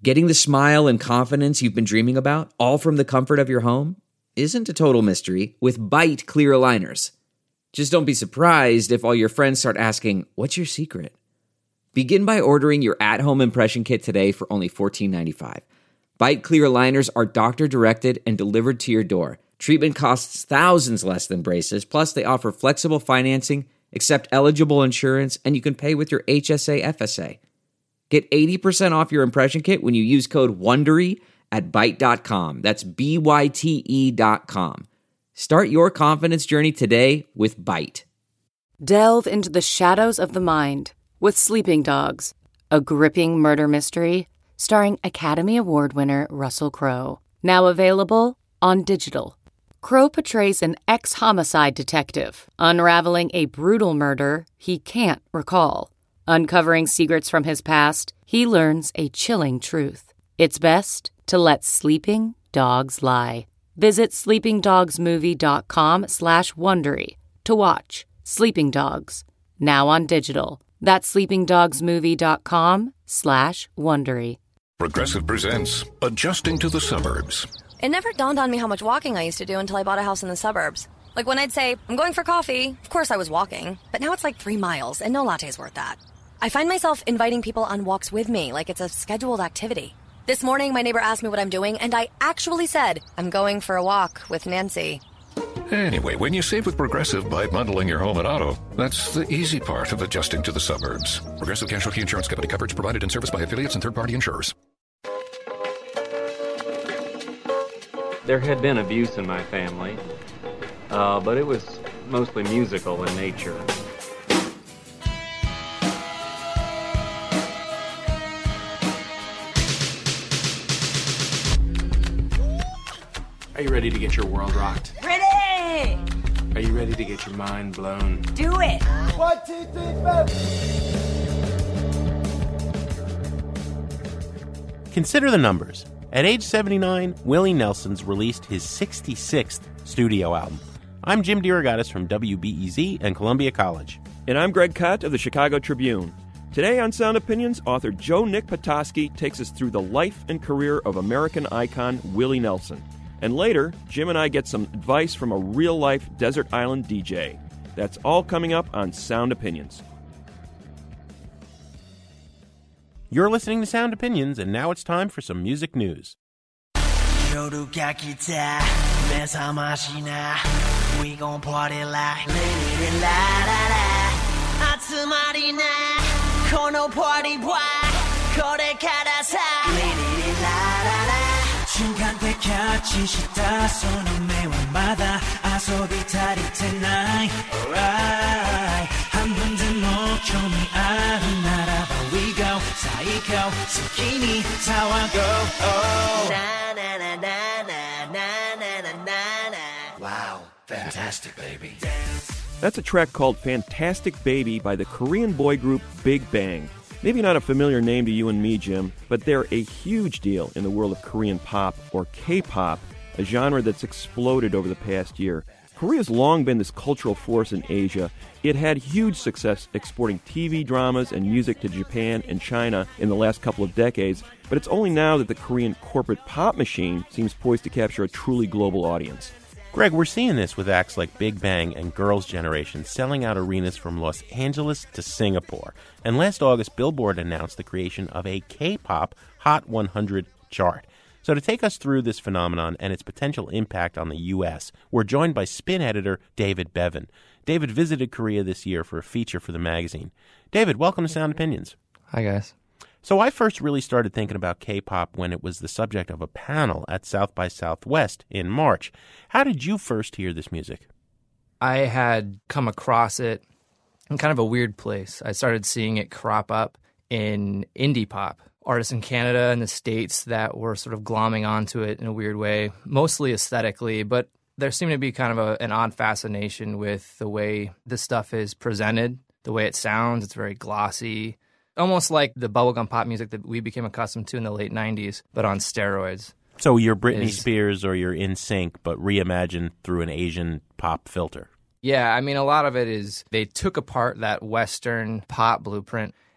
Getting the smile and confidence you've been dreaming about, all from the comfort of your home, isn't a total mystery with Byte clear aligners. Just don't be surprised if all your friends start asking, "What's your secret?" Begin by ordering your at-home impression kit today for only $14.95. Byte clear aligners are doctor-directed and delivered to your door. Treatment costs thousands less than braces, plus they offer flexible financing, accept eligible insurance, and you can pay with your HSA FSA. Get 80% off your impression kit when you use code WONDERY at Byte.com. That's BYTE.com. Start your confidence journey today with Byte. Delve into the shadows of the mind with Sleeping Dogs, a gripping murder mystery starring Academy Award winner Russell Crowe. Now available on digital. Crowe portrays an ex-homicide detective unraveling a brutal murder he can't recall. Uncovering secrets from his past, he learns a chilling truth. It's best to let sleeping dogs lie. Visit sleepingdogsmovie.com/Wondery to watch Sleeping Dogs, now on digital. That's sleepingdogsmovie.com/Wondery. Progressive presents Adjusting to the Suburbs. It never dawned on me how much walking I used to do until I bought a house in the suburbs. Like when I'd say, I'm going for coffee, of course I was walking. But now it's like 3 miles, and no latte's worth that. I find myself inviting people on walks with me, like it's a scheduled activity. This morning, my neighbor asked me what I'm doing, and I actually said, I'm going for a walk with Nancy. Anyway, when you save with Progressive by bundling your home and auto, that's the easy part of adjusting to the suburbs. Progressive Casualty Insurance Company. Coverage provided and serviced by affiliates and third-party insurers. There had been abuse in my family, but it was mostly musical in nature. Are you ready to get your world rocked? Ready! Are you ready to get your mind blown? Do it! 1, 2, 3, 4. Consider the numbers. At age 79, Willie Nelson's released his 66th studio album. I'm Jim DeRogatis from WBEZ and Columbia College. And I'm Greg Kot of the Chicago Tribune. Today on Sound Opinions, author Joe Nick Potosky takes us through the life and career of American icon Willie Nelson. And later, Jim and I get some advice from a real-life desert island DJ. That's all coming up on Sound Opinions. You're listening to Sound Opinions, and now it's time for some music news. We gon' party like Kono party boy Kore kara sa 중간대 켜진 시다 손은 매월마다 아소비타리 tonight alright 한 번도 목표미 아는 나라바 we go 사이코 스키니 사와 go na-na-na-na-na-na-na-na-na wow fantastic baby. That's a track called Fantastic Baby by the Korean boy group Big Bang. Maybe not a familiar name to you and me, Jim, but they're a huge deal in the world of Korean pop, or K-pop, a genre that's exploded over the past year. Korea's long been this cultural force in Asia. It had huge success exporting TV dramas and music to Japan and China in the last couple of decades, but it's only now that the Korean corporate pop machine seems poised to capture a truly global audience. Greg, we're seeing this with acts like Big Bang and Girls' Generation selling out arenas from Los Angeles to Singapore. And last August, Billboard announced the creation of a K-pop Hot 100 chart. So to take us through this phenomenon and its potential impact on the U.S., we're joined by Spin editor David Bevan. David visited Korea this year for a feature for the magazine. David, welcome to Sound Opinions. Hi, guys. So I first really started thinking about K-pop when it was the subject of a panel at South by Southwest in March. How did you first hear this music? I had come across it in kind of a weird place. I started seeing it crop up in indie pop. Artists in Canada and the States that were sort of glomming onto it in a weird way, mostly aesthetically, but there seemed to be kind of an odd fascination with the way this stuff is presented, the way it sounds. It's very glossy. Almost like the bubblegum pop music that we became accustomed to in the late 90s, but on steroids. So you're Britney Spears or you're NSYNC, but reimagined through an Asian pop filter. Yeah, I mean, a lot of it is they took apart that Western pop blueprint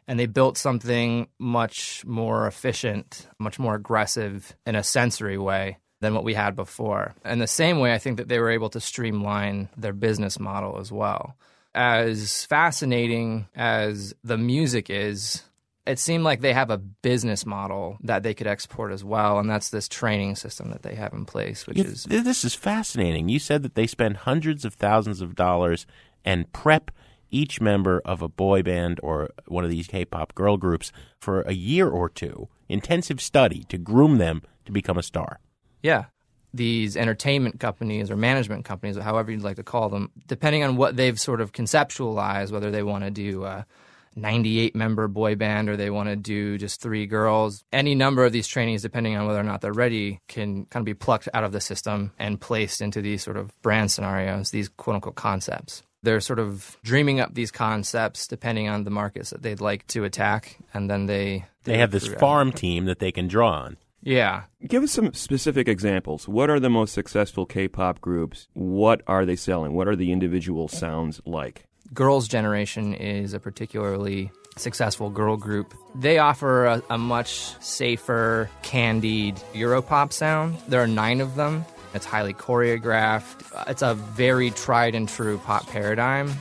And they built something much more efficient, much more aggressive in a sensory way than what we had before. And the same way, I think that they were able to streamline their business model as well. As fascinating as the music is, it seemed like they have a business model that they could export as well, and that's this training system that they have in place, which is... This is fascinating. You said that they spend hundreds of thousands of dollars and prep each member of a boy band or one of these K-pop girl groups for a year or two, intensive study to groom them to become a star. Yeah. These entertainment companies or management companies, or however you'd like to call them, depending on what they've sort of conceptualized, whether they want to do a 98-member boy band or they want to do just 3 girls, any number of these trainees, depending on whether or not they're ready, can kind of be plucked out of the system and placed into these sort of brand scenarios, these quote-unquote concepts. They're sort of dreaming up these concepts depending on the markets that they'd like to attack, and then they have this farm team that they can draw on. Yeah. Give us some specific examples. What are the most successful K-pop groups? What are they selling? What are the individual sounds like? Girls' Generation is a particularly successful girl group. They offer a much safer, candied Europop sound. There are 9 of them. It's highly choreographed. It's a very tried and true pop paradigm.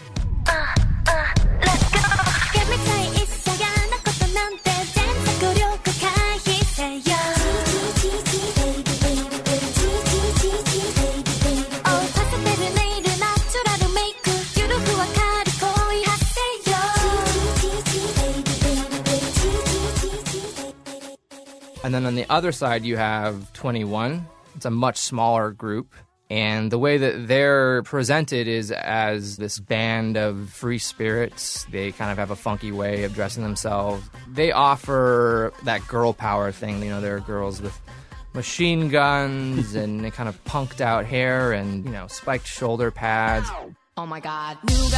And then on the other side, you have 21. It's a much smaller group. And the way that they're presented is as this band of free spirits. They kind of have a funky way of dressing themselves. They offer that girl power thing. You know, there are girls with machine guns and kind of punked out hair and, you know, spiked shoulder pads. Oh my God.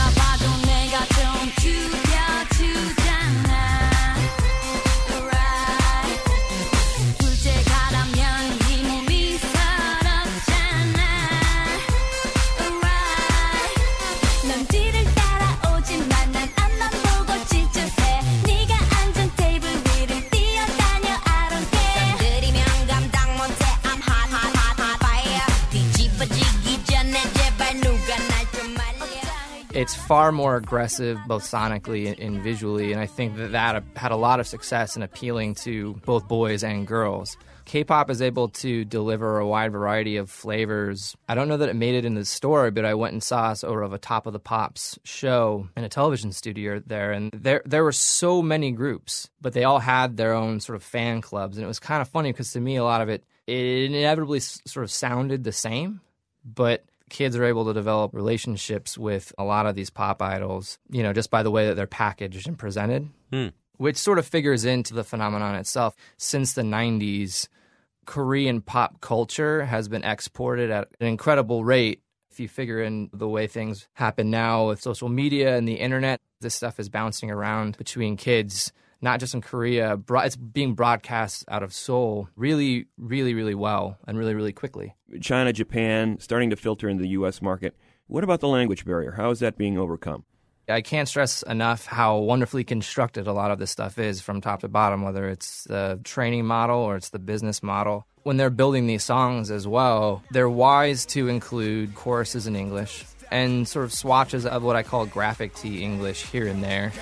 It's far more aggressive, both sonically and visually, and I think that had a lot of success in appealing to both boys and girls. K-pop is able to deliver a wide variety of flavors. I don't know that it made it in the store, but I went and saw sort of a Top of the Pops show in a television studio there, and there were so many groups, but they all had their own sort of fan clubs, and it was kind of funny because to me a lot of it inevitably sort of sounded the same, but kids are able to develop relationships with a lot of these pop idols, you know, just by the way that they're packaged and presented, which sort of figures into the phenomenon itself. Since the 90s, Korean pop culture has been exported at an incredible rate. If you figure in the way things happen now with social media and the internet, this stuff is bouncing around between kids, not just in Korea. It's being broadcast out of Seoul really, really, really well and really, really quickly. China, Japan, starting to filter into the U.S. market. What about the language barrier? How is that being overcome? I can't stress enough how wonderfully constructed a lot of this stuff is from top to bottom, whether it's the training model or it's the business model. When they're building these songs as well, they're wise to include choruses in English and sort of swatches of what I call graphic tee English here and there.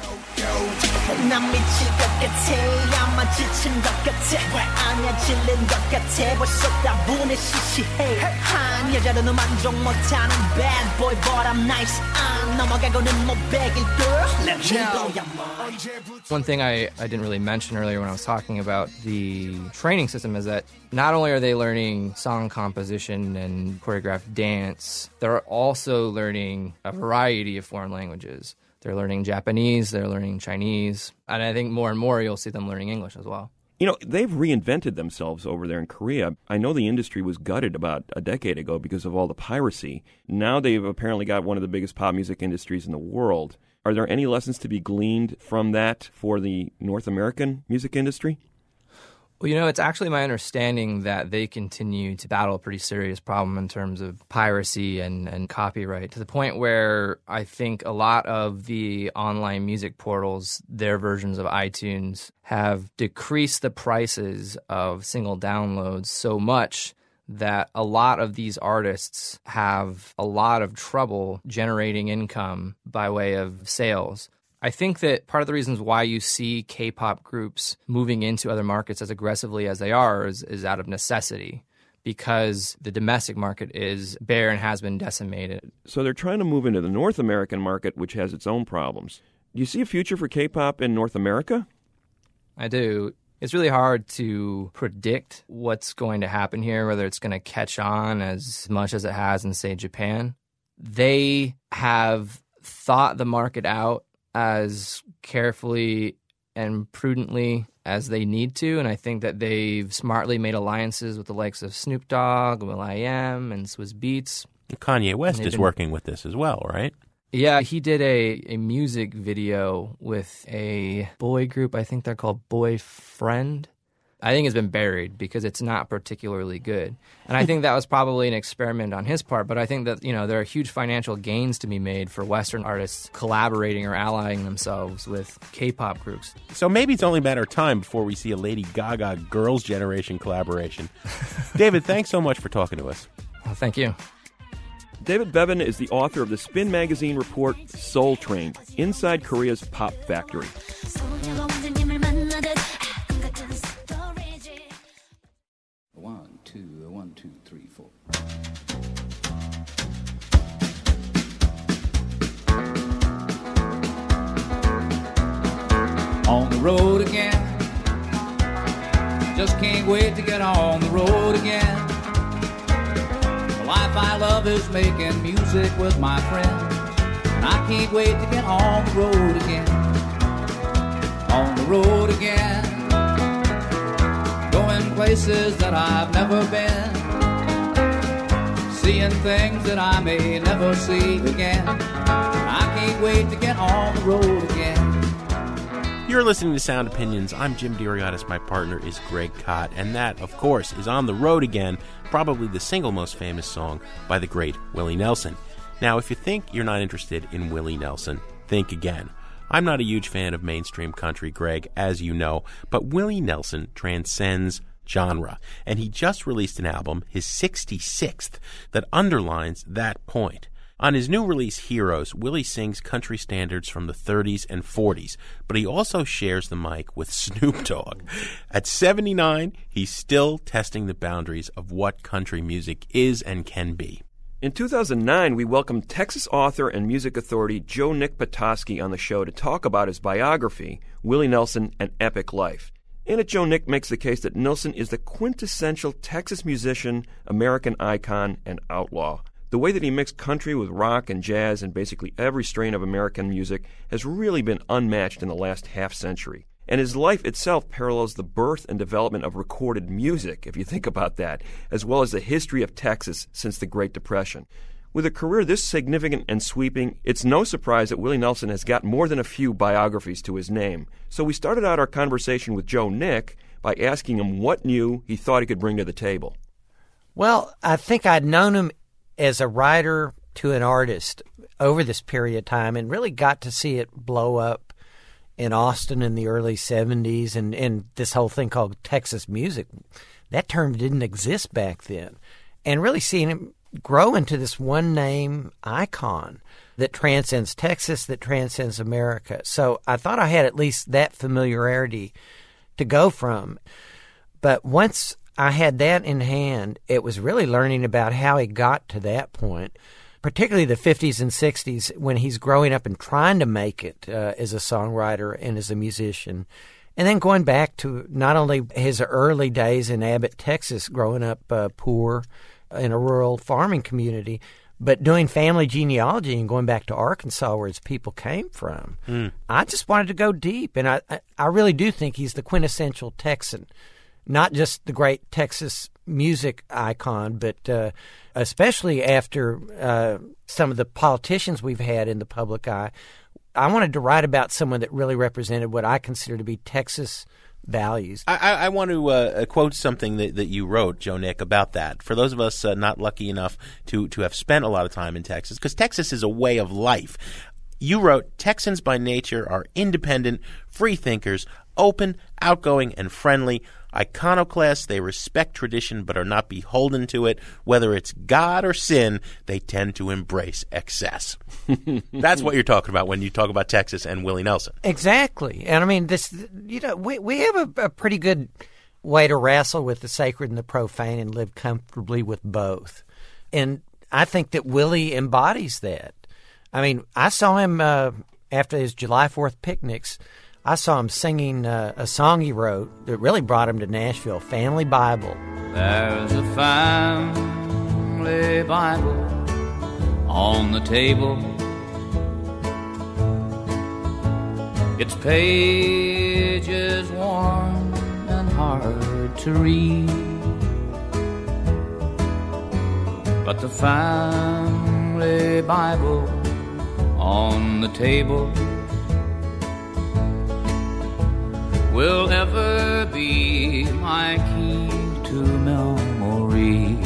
One thing I didn't really mention earlier when I was talking about the training system is that not only are they learning song composition and choreographed dance, they're also learning a variety of foreign languages. They're learning Japanese, they're learning Chinese, and I think more and more you'll see them learning English as well. You know, they've reinvented themselves over there in Korea. I know the industry was gutted about a decade ago because of all the piracy. Now they've apparently got one of the biggest pop music industries in the world. Are there any lessons to be gleaned from that for the North American music industry? Well, it's actually my understanding that they continue to battle a pretty serious problem in terms of piracy and copyright, to the point where I think a lot of the online music portals, their versions of iTunes, have decreased the prices of single downloads so much that a lot of these artists have a lot of trouble generating income by way of sales. I think that part of the reasons why you see K-pop groups moving into other markets as aggressively as they are is out of necessity, because the domestic market is bare and has been decimated. So they're trying to move into the North American market, which has its own problems. Do you see a future for K-pop in North America? I do. It's really hard to predict what's going to happen here, whether it's going to catch on as much as it has in, say, Japan. They have thought the market out as carefully and prudently as they need to, and I think that they've smartly made alliances with the likes of Snoop Dogg, will.i.am, and Swizz Beatz. Kanye West is working with this as well, right? Yeah, he did a music video with a boy group. I think they're called Boyfriend. I think it's been buried because it's not particularly good. And I think that was probably an experiment on his part, but I think that, there are huge financial gains to be made for Western artists collaborating or allying themselves with K-pop groups. So maybe it's only a matter of time before we see a Lady Gaga Girls' Generation collaboration. David, thanks so much for talking to us. Well, thank you. David Bevan is the author of the Spin Magazine report Soul Train, Inside Korea's Pop Factory. One, two, three, four. On the road again. Just can't wait to get on the road again. The life I love is making music with my friends, and I can't wait to get on the road again. On the road again. Going places that I've never been, seeing things that I may never see again. I can't wait to get on the road again. You're listening to Sound Opinions. I'm Jim DeRiotis. My partner is Greg Kot, and that, of course, is On the Road Again, probably the single most famous song by the great Willie Nelson. Now, if you think you're not interested in Willie Nelson, think again. I'm not a huge fan of mainstream country, Greg, as you know, but Willie Nelson transcends genre, and he just released an album, his 66th, that underlines that point. On his new release, Heroes, Willie sings country standards from the 30s and 40s, but he also shares the mic with Snoop Dogg. At 79, he's still testing the boundaries of what country music is and can be. In 2009, we welcomed Texas author and music authority Joe Nick Petoskey on the show to talk about his biography, Willie Nelson, An Epic Life. In it, Joe Nick makes the case that Nelson is the quintessential Texas musician, American icon, and outlaw. The way that he mixed country with rock and jazz and basically every strain of American music has really been unmatched in the last half century. And his life itself parallels the birth and development of recorded music, if you think about that, as well as the history of Texas since the Great Depression. With a career this significant and sweeping, it's no surprise that Willie Nelson has got more than a few biographies to his name. So we started out our conversation with Joe Nick by asking him what new he thought he could bring to the table. Well, I think I'd known him as a writer to an artist over this period of time and really got to see it blow up in Austin in the early 70s and this whole thing called Texas music. That term didn't exist back then. And really seeing him grow into this one-name icon that transcends Texas, that transcends America. So I thought I had at least that familiarity to go from. But once I had that in hand, it was really learning about how he got to that point, particularly the 50s and 60s when he's growing up and trying to make it as a songwriter and as a musician. And then going back to not only his early days in Abbott, Texas, growing up poor in a rural farming community, but doing family genealogy and going back to Arkansas where his people came from. I just wanted to go deep, and I really do think he's the quintessential Texan. Not just the great Texas music icon, but especially after some of the politicians we've had in the public eye, I wanted to write about someone that really represented what I consider to be Texas values. I want to quote something that you wrote, Joe Nick, about that. For those of us not lucky enough to have spent a lot of time in Texas, because Texas is a way of life. You wrote, Texans by nature are independent, free thinkers, open, outgoing, and friendly. Iconoclasts, they respect tradition but are not beholden to it. Whether it's God or sin, they tend to embrace excess. That's what you're talking about when you talk about Texas and Willie Nelson. Exactly. And I mean, this, we have a pretty good way to wrestle with the sacred and the profane and live comfortably with both. And I think that Willie embodies that. I mean, I saw him after his July 4th picnics. I saw him singing a song he wrote that really brought him to Nashville, Family Bible. There's a family Bible on the table. Its pages worn and hard to read, but the family Bible on the table will ever be my key to memories.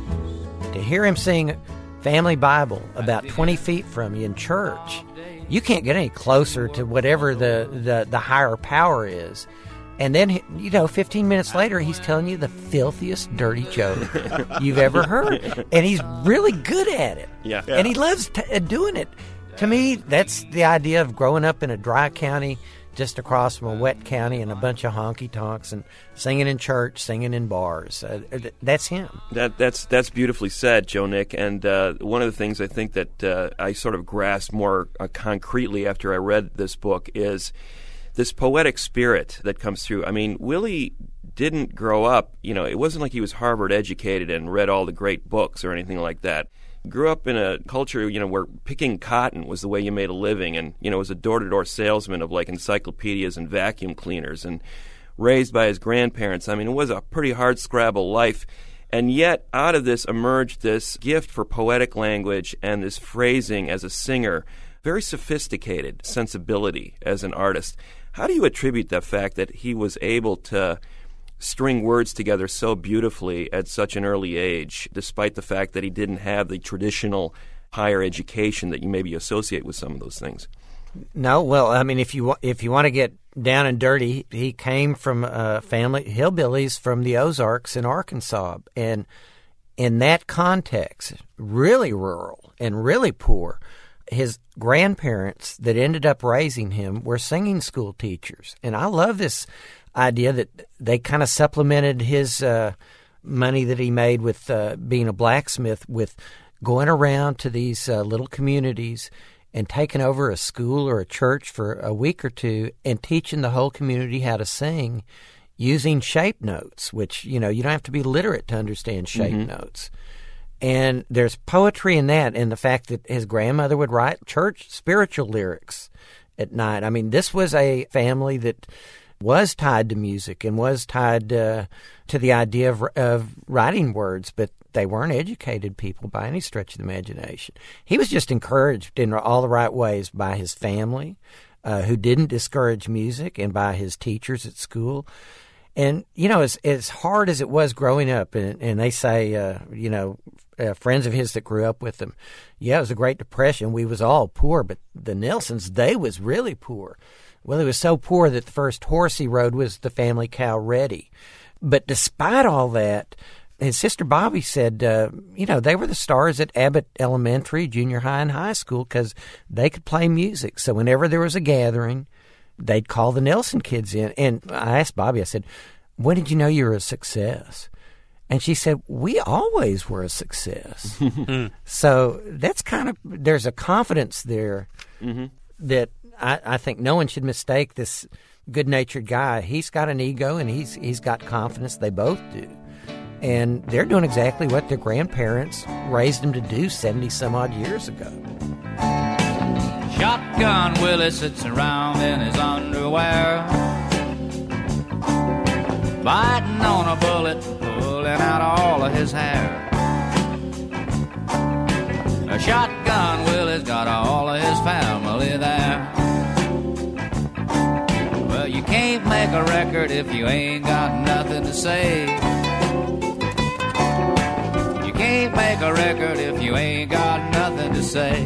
To hear him sing Family Bible about 20 feet from you in church, you can't get any closer to whatever the higher power is. And then, 15 minutes later, he's telling you the filthiest dirty joke you've ever heard. And he's really good at it. Yeah. And he loves doing it. To me, that's the idea of growing up in a dry county just across from a wet county and a bunch of honky-tonks and singing in church, singing in bars. That's him. That's beautifully said, Joe Nick. And one of the things I think that I sort of grasped more concretely after I read this book is this poetic spirit that comes through. I mean, Willie didn't grow up, it wasn't like he was Harvard educated and read all the great books or anything like that. Grew up in a culture, where picking cotton was the way you made a living, and, was a door-to-door salesman of, like, encyclopedias and vacuum cleaners, and raised by his grandparents. I mean, it was a pretty hard-scrabble life, and yet out of this emerged this gift for poetic language and this phrasing as a singer, very sophisticated sensibility as an artist. How do you attribute the fact that he was able to string words together so beautifully at such an early age, despite the fact that he didn't have the traditional higher education that you maybe associate with some of those things? No, well, I mean, if you want to get down and dirty, he came from a family, hillbillies from the Ozarks in Arkansas, and in that context, really rural and really poor. His grandparents that ended up raising him were singing school teachers, and I love this idea that they kind of supplemented his money that he made with being a blacksmith with going around to these little communities and taking over a school or a church for a week or two and teaching the whole community how to sing using shape notes, which, you don't have to be literate to understand shape notes. And there's poetry in that, and the fact that his grandmother would write church spiritual lyrics at night. I mean, this was a family that was tied to music and was tied to the idea of writing words, but they weren't educated people by any stretch of the imagination. He was just encouraged in all the right ways by his family, who didn't discourage music, and by his teachers at school. And, as hard as it was growing up, and they say, friends of his that grew up with him, it was a Great Depression. We was all poor, but the Nelsons, they was really poor. Well, he was so poor that the first horse he rode was the family cow Reddy. But despite all that, his sister Bobby said, they were the stars at Abbott Elementary, junior high, and high school because they could play music. So whenever there was a gathering, they'd call the Nelson kids in. And I asked Bobby, I said, when did you know you were a success? And she said, we always were a success. So that's there's a confidence there that I think no one should mistake this good-natured guy. He's got an ego and he's got confidence. They both do. And they're doing exactly what their grandparents raised them to do 70-some-odd years ago. Shotgun Willie sits around in his underwear, biting on a bullet, pulling out all of his hair. A shotgun Willie's got all of his family there. Well, you can't make a record if you ain't got nothing to say. You can't make a record if you ain't got nothing to say.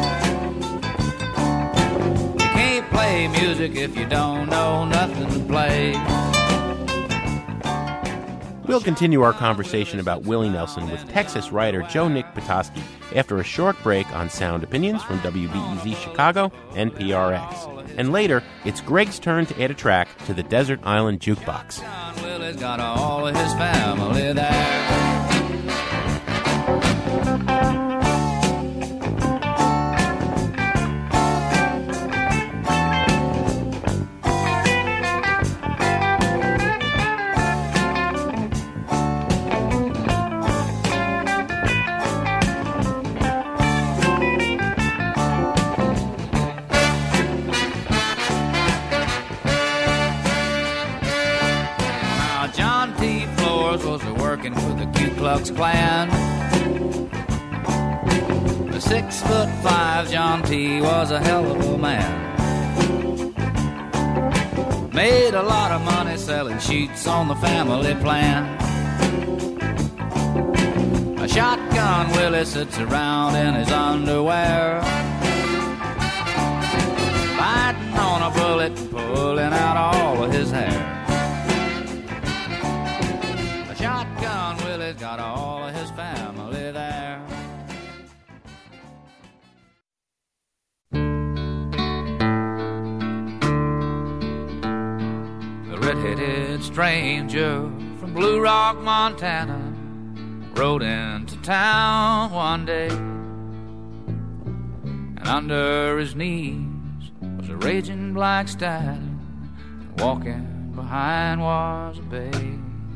You can't play music if you don't know nothing to play. We'll continue our conversation about Willie Nelson with Texas writer Joe Nick Petoskey after a short break on Sound Opinions from WBEZ Chicago and PRX. And later, it's Greg's turn to add a track to the Desert Island Jukebox. John Willie's got all of his family there. Klan. The 6'5" John T. was a hell of a man. Made a lot of money selling sheets on the family plan. A shotgun Willie sits around in his underwear, biting on a bullet and pulling out all of his hair. Shotgun Willie's got all of his family there. The red-headed stranger from Blue Rock, Montana, rode into town one day, and under his knees was a raging black stallion, and walking behind was a bay.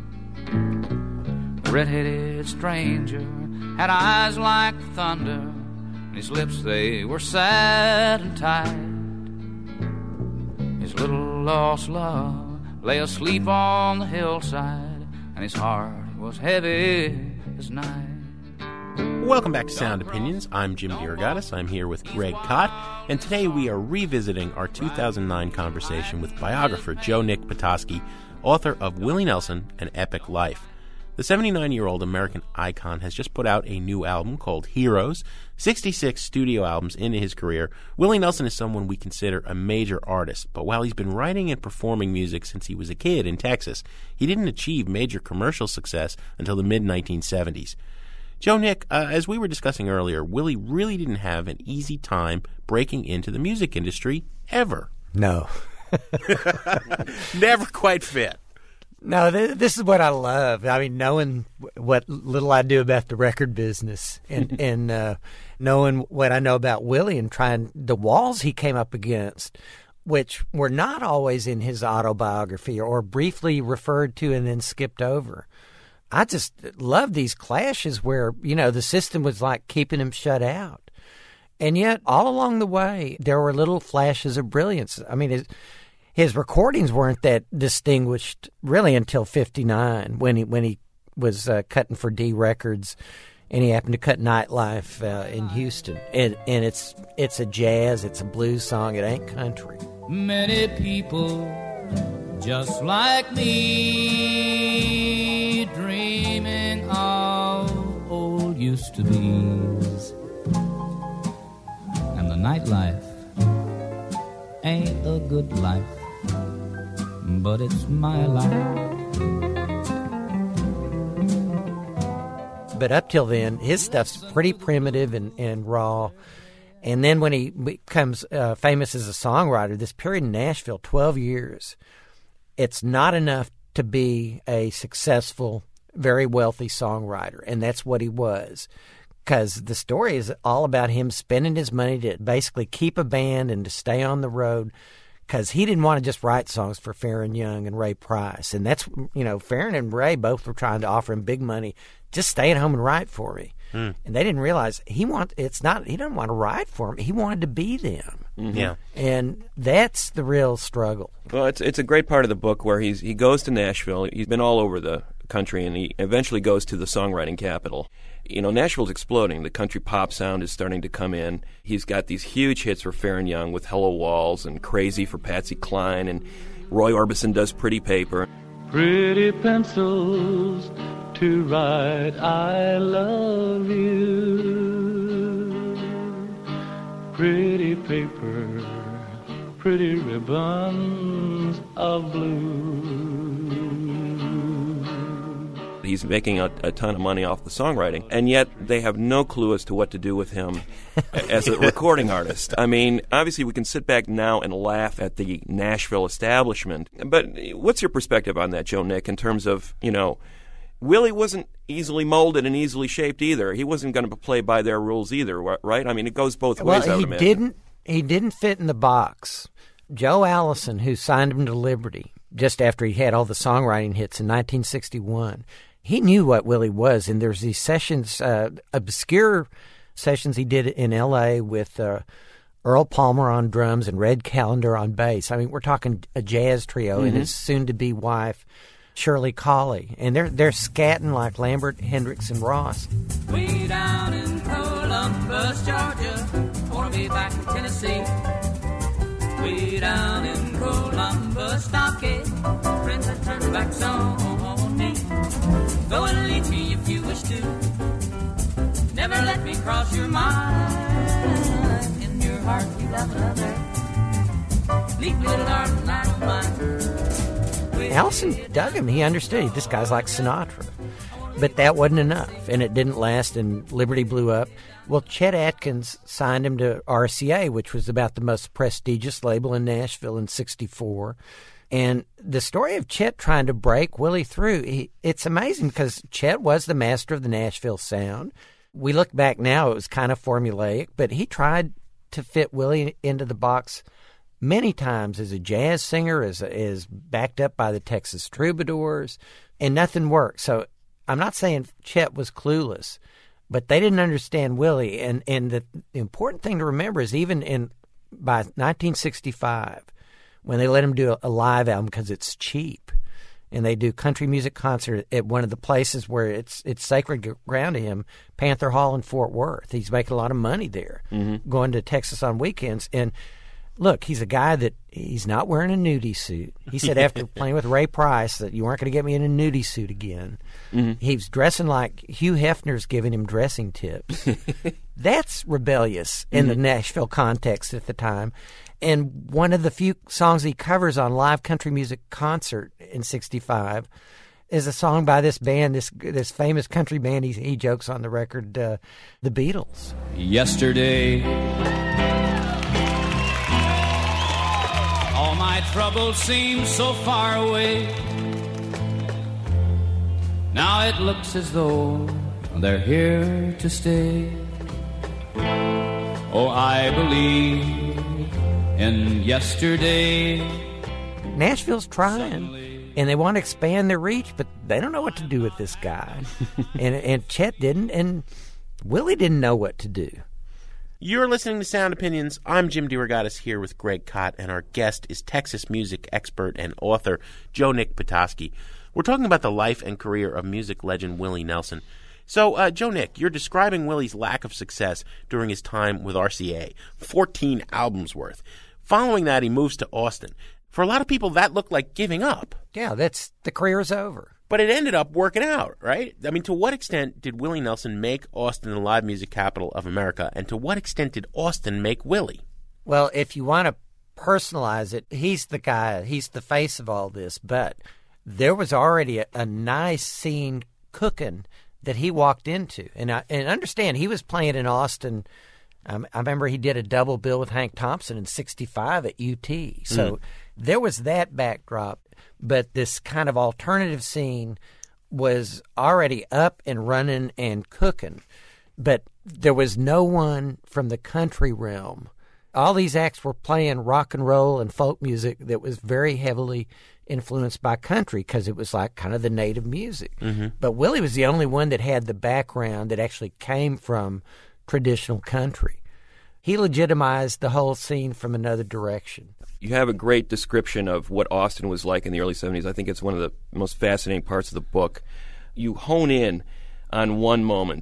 The red-headed stranger had eyes like thunder, and his lips, they were sad and tight. His little lost love lay asleep on the hillside, and his heart was heavy as night. Welcome back to Sound Opinions. I'm Jim DeRogatis. I'm here with Greg Kot, and today we are revisiting our 2009 conversation with biographer Joe Nick Petoskey, author of Willie Nelson, An Epic Life. The 79-year-old American icon has just put out a new album called Heroes, 66 studio albums into his career. Willie Nelson is someone we consider a major artist, but while he's been writing and performing music since he was a kid in Texas, he didn't achieve major commercial success until the mid-1970s. Joe Nick, as we were discussing earlier, Willie really didn't have an easy time breaking into the music industry, ever. No. Never quite fit. No, this is what I love. I mean, knowing what little I do about the record business and knowing what I know about Willie and trying the walls he came up against, which were not always in his autobiography or briefly referred to and then skipped over. I just love these clashes where, the system was like keeping him shut out. And yet, all along the way, there were little flashes of brilliance. I mean, his recordings weren't that distinguished really until '59 when he was cutting for D Records, and he happened to cut Nightlife in Houston. And it's a jazz, it's a blues song, it ain't country. Many people just like me, dreaming of old used-to-be's, and the nightlife ain't a good life, but it's my life. But up till then, his stuff's pretty primitive and raw. And then when he becomes famous as a songwriter, this period in Nashville, 12 years, it's not enough to be a successful, very wealthy songwriter. And that's what he was. Because the story is all about him spending his money to basically keep a band and to stay on the road, because he didn't want to just write songs for Farron Young and Ray Price. And that's, Farron and Ray both were trying to offer him big money. Just stay at home and write for me. And they didn't realize he didn't want to write for them. He wanted to be them. Mm-hmm. Yeah. And that's the real struggle. Well, it's a great part of the book where he goes to Nashville. He's been all over the country, and he eventually goes to the songwriting capital. Nashville's exploding. The country pop sound is starting to come in. He's got these huge hits for Farron Young with Hello Walls and Crazy for Patsy Cline, and Roy Orbison does Pretty Paper. Pretty pencils to write I love you. Pretty paper, pretty ribbons of blue. He's making a ton of money off the songwriting, and yet they have no clue as to what to do with him as a recording artist. I mean, obviously we can sit back now and laugh at the Nashville establishment, but what's your perspective on that, Joe Nick, in terms of, Willie wasn't easily molded and easily shaped either. He wasn't going to play by their rules either, right? I mean, it goes both ways, I would imagine. He didn't fit in the box. Joe Allison, who signed him to Liberty just after he had all the songwriting hits in 1961, he knew what Willie was, and there's these sessions, obscure sessions he did in L.A. with Earl Palmer on drums and Red Callender on bass. I mean, we're talking a jazz trio and his soon-to-be wife, Shirley Colley, and they're scatting like Lambert, Hendricks, and Ross. Way down in Columbus, Georgia, wanna be back in Tennessee. Way down in Columbus, Stockade, friends that turn backs on me. Go and leave me if you wish to. Never let me cross your mind. In your heart, you love another. Leave me, little darling, I don't mind. Allison dug him. He understood. This guy's like Sinatra. But that wasn't enough, and it didn't last, and Liberty blew up. Well, Chet Atkins signed him to RCA, which was about the most prestigious label in Nashville in '64. And the story of Chet trying to break Willie through, it's amazing because Chet was the master of the Nashville sound. We look back now, it was kind of formulaic, but he tried to fit Willie into the box many times as a jazz singer, as backed up by the Texas Troubadours, and nothing worked. So I'm not saying Chet was clueless, but they didn't understand Willie. And the important thing to remember is even by 1965, when they let him do a live album because it's cheap, and they do country music concert at one of the places where it's sacred ground to him, Panther Hall in Fort Worth. He's making a lot of money there, going to Texas on weekends. And look, he's a guy that he's not wearing a nudie suit. He said after playing with Ray Price that you weren't going to get me in a nudie suit again. He was dressing like Hugh Hefner's giving him dressing tips. That's rebellious in the Nashville context at the time. And one of the few songs he covers on Live Country Music Concert in '65 is a song by this band, this famous country band. He jokes on the record, the Beatles. Yesterday, all my troubles seem so far away. Now it looks as though they're here to stay. Oh, I believe in yesterday. Nashville's trying, and they want to expand their reach, but they don't know what to do with this guy. and Chet didn't, and Willie didn't know what to do. You're listening to Sound Opinions. I'm Jim DeRogatis here with Greg Kot, and our guest is Texas music expert and author Joe Nick Petoskey. We're talking about the life and career of music legend Willie Nelson. So, Joe Nick, you're describing Willie's lack of success during his time with RCA, 14 albums worth. Following that, he moves to Austin. For a lot of people, that looked like giving up. Yeah, the career's over. But it ended up working out, right? I mean, to what extent did Willie Nelson make Austin the live music capital of America, and to what extent did Austin make Willie? Well, if you want to personalize it, he's the guy, he's the face of all this, but there was already a nice scene cooking that he walked into. And understand, he was playing in Austin. I remember he did a double bill with Hank Thompson in '65 at UT. So there was that backdrop. But this kind of alternative scene was already up and running and cooking. But there was no one from the country realm. All these acts were playing rock and roll and folk music that was very heavily influenced by country because it was like kind of the native music. But Willie was the only one that had the background that actually came from traditional country. He legitimized the whole scene from another direction. You have a great description of what Austin was like in the early 70s. I think it's one of the most fascinating parts of the book. You hone in on one moment.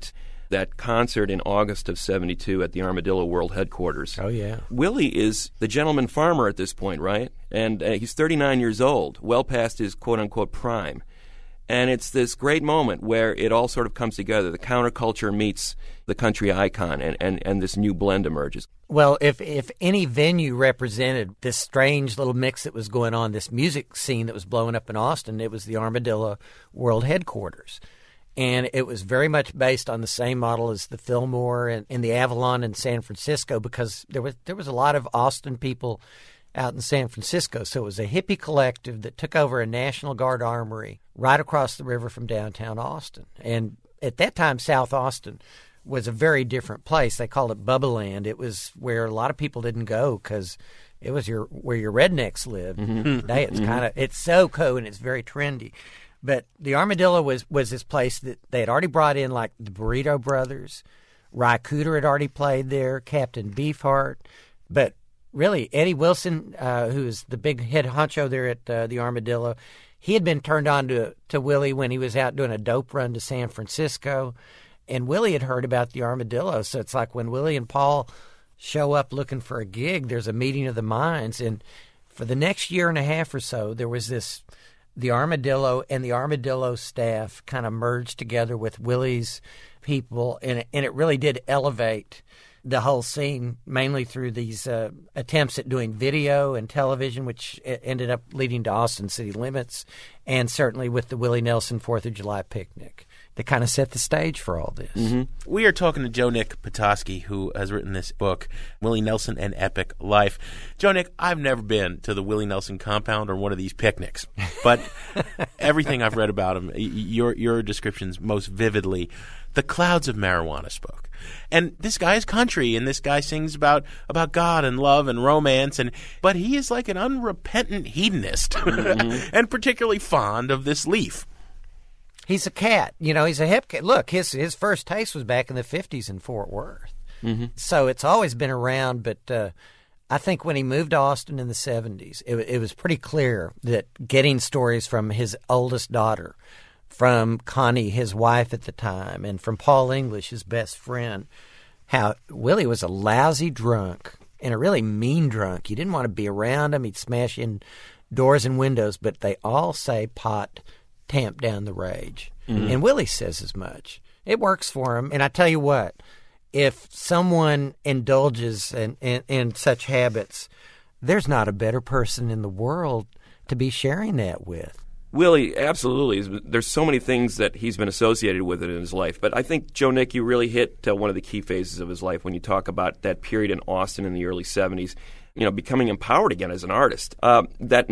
that concert in August of 72 at the Armadillo World Headquarters. Oh, yeah. Willie is the gentleman farmer at this point, right? And he's 39 years old, well past his quote-unquote prime. And it's this great moment where it all sort of comes together. The counterculture meets the country icon, and this new blend emerges. Well, if any venue represented this strange little mix that was going on, this music scene that was blowing up in Austin, it was the Armadillo World Headquarters. And it was very much based on the same model as the Fillmore and the Avalon in San Francisco, because there was a lot of Austin people out in San Francisco. So it was a hippie collective that took over a National Guard armory right across the river from downtown Austin. And at that time, South Austin was a very different place. They called it Bubba Land. It was where a lot of people didn't go because it was where your rednecks lived. Mm-hmm. Today it's so cool and it's very trendy. But the Armadillo was this place that they had already brought in, like the Burrito Brothers. Ry Cooder had already played there, Captain Beefheart. But really, Eddie Wilson, who is the big head honcho there at the Armadillo, he had been turned on to Willie when he was out doing a dope run to San Francisco. And Willie had heard about the Armadillo. So it's like when Willie and Paul show up looking for a gig, there's a meeting of the minds. And for the next year and a half or so, there was the Armadillo and the Armadillo staff kind of merged together with Willie's people, and it really did elevate the whole scene, mainly through these attempts at doing video and television, which ended up leading to Austin City Limits, and certainly with the Willie Nelson 4th of July picnic. They kind of set the stage for all this. Mm-hmm. We are talking to Joe Nick Petoskey, who has written this book, Willie Nelson: An Epic Life. Joe Nick, I've never been to the Willie Nelson compound or one of these picnics, but everything I've read about him, your descriptions most vividly, the clouds of marijuana spoke. And this guy is country, and this guy sings about God and love and romance, but he is like an unrepentant hedonist, mm-hmm. and particularly fond of this leaf. He's a cat. He's a hip cat. Look, his first taste was back in the 50s in Fort Worth. Mm-hmm. So it's always been around, but I think when he moved to Austin in the 70s, it was pretty clear that getting stories from his oldest daughter, from Connie, his wife at the time, and from Paul English, his best friend, how Willie was a lousy drunk and a really mean drunk. You didn't want to be around him. He'd smash in doors and windows, but they all say pot tamped down the rage. Mm-hmm. And Willie says as much. It works for him. And I tell you what, if someone indulges in such habits, there's not a better person in the world to be sharing that with. Willie, absolutely. There's so many things that he's been associated with it in his life. But I think, Joe Nick, you really hit one of the key phases of his life when you talk about that period in Austin in the early 70s. Becoming empowered again as an artist. That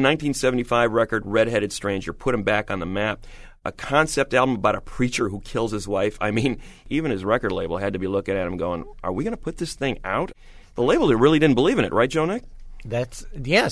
1975 record, Red-Headed Stranger, put him back on the map. A concept album about a preacher who kills his wife. I mean, even his record label had to be looking at him going, are we going to put this thing out? The label really didn't believe in it, right, Joe Nick? But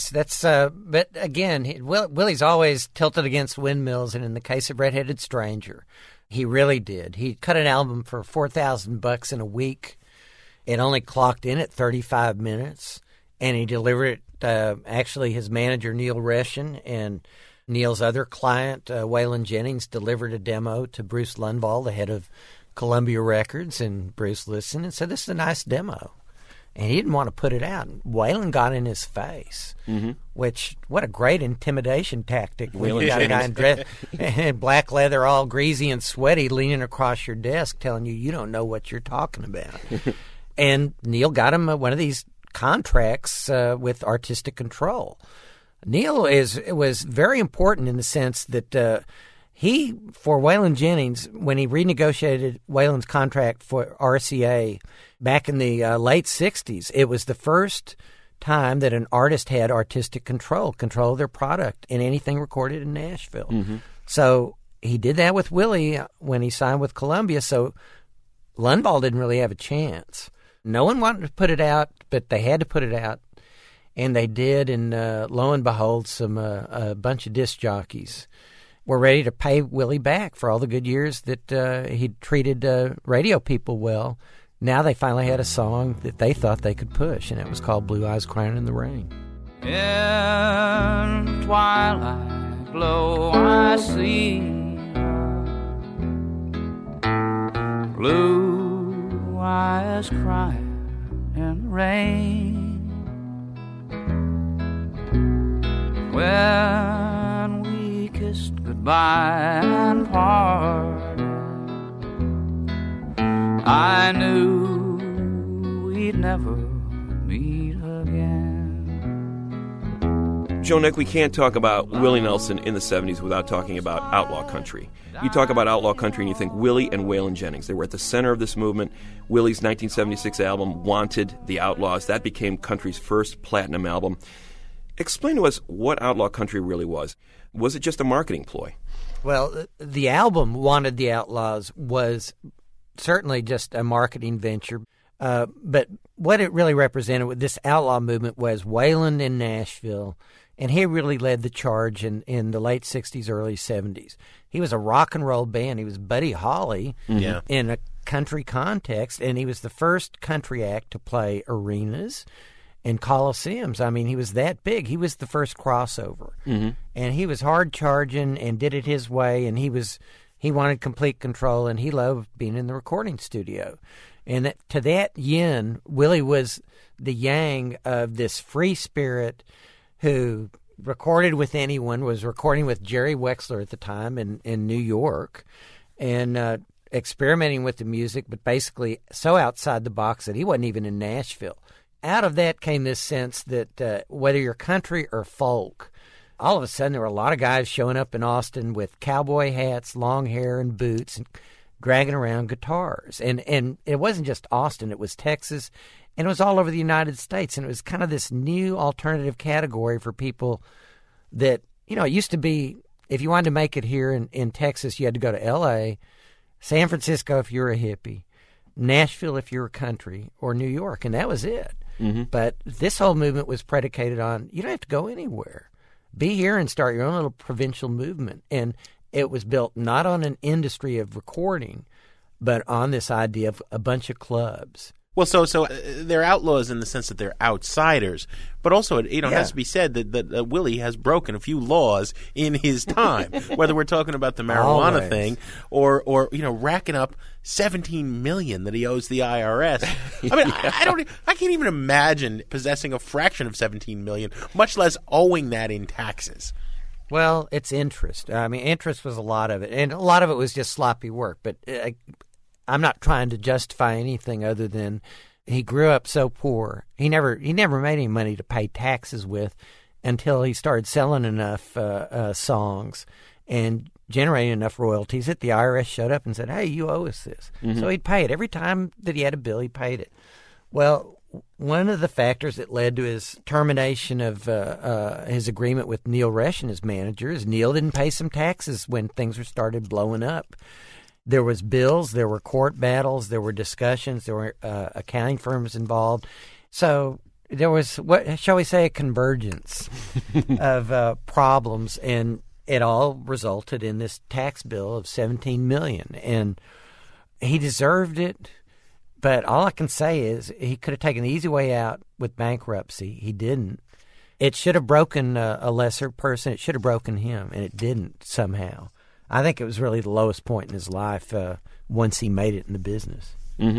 again, Willie's always tilted against windmills, and in the case of Red-Headed Stranger, he really did. He cut an album for $4,000 in a week. It only clocked in at 35 minutes. And he delivered it, actually his manager, Neil Reshin, and Neil's other client, Waylon Jennings, delivered a demo to Bruce Lundvall, the head of Columbia Records, and Bruce listened and said, this is a nice demo. And he didn't want to put it out. And Waylon got in his face, mm-hmm. which, what a great intimidation tactic. When you got a guy in black leather, all greasy and sweaty, leaning across your desk telling you don't know what you're talking about. And Neil got him one of these contracts with Artistic Control. Neil was very important in the sense that he, for Waylon Jennings, when he renegotiated Waylon's contract for RCA back in the late 60s, it was the first time that an artist had artistic control of their product in anything recorded in Nashville. Mm-hmm. So he did that with Willie when he signed with Columbia, so Lundvall didn't really have a chance. No one wanted to put it out, but they had to put it out, and they did. And lo and behold, a bunch of disc jockeys were ready to pay Willie back for all the good years that he'd treated radio people well. Now they finally had a song that they thought they could push, and it was called Blue Eyes Crying in the Rain. In twilight glow I see blue boys crying in the rain. When we kissed goodbye and parted, I knew we'd never meet again. Joe Nick, we can't talk about Willie Nelson in the 70s without talking about outlaw country. You talk about outlaw country and you think Willie and Waylon Jennings. They were at the center of this movement. Willie's 1976 album, Wanted, The Outlaws, that became country's first platinum album. Explain to us what outlaw country really was. Was it just a marketing ploy? Well, the album, Wanted, The Outlaws, was certainly just a marketing venture. But what it really represented with this outlaw movement was Waylon in Nashville, and he really led the charge in the late 60s, early 70s. He was a rock and roll band. He was Buddy Holly in a country context, and he was the first country act to play arenas and coliseums. I mean, he was that big. He was the first crossover. And he was hard charging and did it his way, and he wanted complete control, and he loved being in the recording studio. And to that yin, Willie was the yang of this free spirit who recorded with anyone, was recording with Jerry Wexler at the time in New York, and experimenting with the music, but basically so outside the box that he wasn't even in Nashville. Out of that came this sense that whether you're country or folk, all of a sudden there were a lot of guys showing up in Austin with cowboy hats, long hair, and boots, and dragging around guitars. And it wasn't just Austin, it was Texas, and it was all over the United States. And it was kind of this new alternative category for people that, you know, it used to be, if you wanted to make it here in Texas, you had to go to L.A., San Francisco if you were a hippie, Nashville if you were country, or New York, and that was it. But this whole movement was predicated on, you don't have to go anywhere. Be here and start your own little provincial movement. And it was built not on an industry of recording, but on this idea of a bunch of clubs. Well, so they're outlaws in the sense that they're outsiders, but also it has to be said that Willie has broken a few laws in his time, whether we're talking about the marijuana thing or racking up $17 million that he owes the IRS. I mean, I can't even imagine possessing a fraction of $17 million, much less owing that in taxes. Well, it's interest. I mean, interest was a lot of it, and a lot of it was just sloppy work. But I'm not trying to justify anything other than he grew up so poor. He never made any money to pay taxes with until he started selling enough songs and generating enough royalties that the IRS showed up and said, "Hey, you owe us this." So he'd pay it. Every time that he had a bill, he paid it. Well, one of the factors that led to his termination of his agreement with Neil Resch and his manager is Neil didn't pay some taxes when things started blowing up. There was bills, there were court battles, there were discussions, there were accounting firms involved. So there was, what shall we say, a convergence of problems, and it all resulted in this tax bill of $17 million. And he deserved it. But all I can say is he could have taken the easy way out with bankruptcy. He didn't. It should have broken a lesser person. It should have broken him, and it didn't somehow. I think it was really the lowest point in his life once he made it in the business.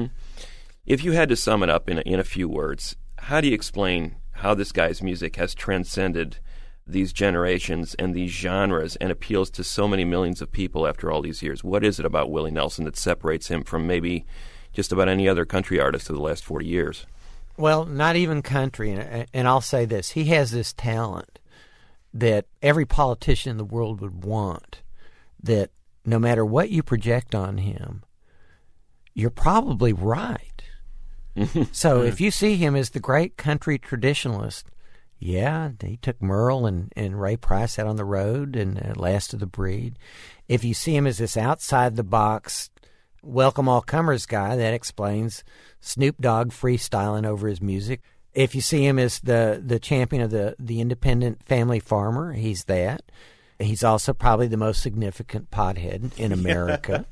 If you had to sum it up in a few words, how do you explain how this guy's music has transcended these generations and these genres and appeals to so many millions of people after all these years? What is it about Willie Nelson that separates him from maybe just about any other country artist of the last 40 years? Well, not even country. And I'll say this. He has this talent that every politician in the world would want, that no matter what you project on him, you're probably right. So if you see him as the great country traditionalist, yeah, he took Merle and Ray Price out on the road and Last of the Breed. If you see him as this outside-the-box welcome all comers guy, that explains Snoop Dogg freestyling over his music. If you see him as the champion of the independent family farmer, he's that. He's also probably the most significant pothead in America.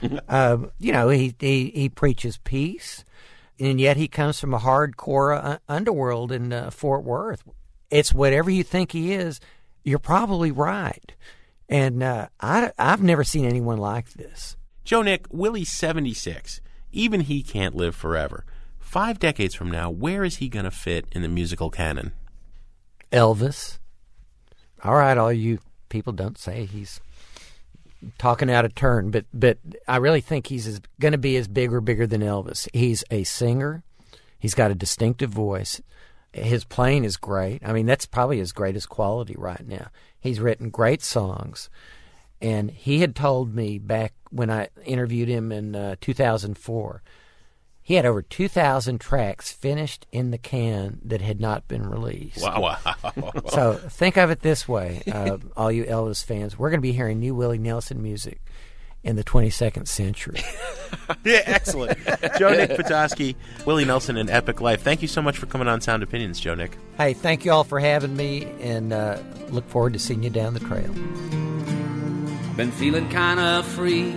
He preaches peace, and yet he comes from a hardcore underworld in Fort Worth. It's whatever you think he is, you're probably right. And I've never seen anyone like this. Joe Nick, Willie's 76. Even he can't live forever. 5 decades from now, where is he going to fit in the musical canon? Elvis. All right, all you people, don't say he's talking out of turn, but I really think he's going to be as big or bigger than Elvis. He's a singer. He's got a distinctive voice. His playing is great. I mean, that's probably his greatest quality right now. He's written great songs. And he had told me back when I interviewed him in 2004, he had over 2,000 tracks finished in the can that had not been released. Wow. So think of it this way, all you Elvis fans. We're going to be hearing new Willie Nelson music in the 22nd century. Yeah, excellent. Joe Nick Petoskey, Willie Nelson, and Epic Life. Thank you so much for coming on Sound Opinions, Joe Nick. Hey, thank you all for having me, and look forward to seeing you down the trail. Been feeling kind of free,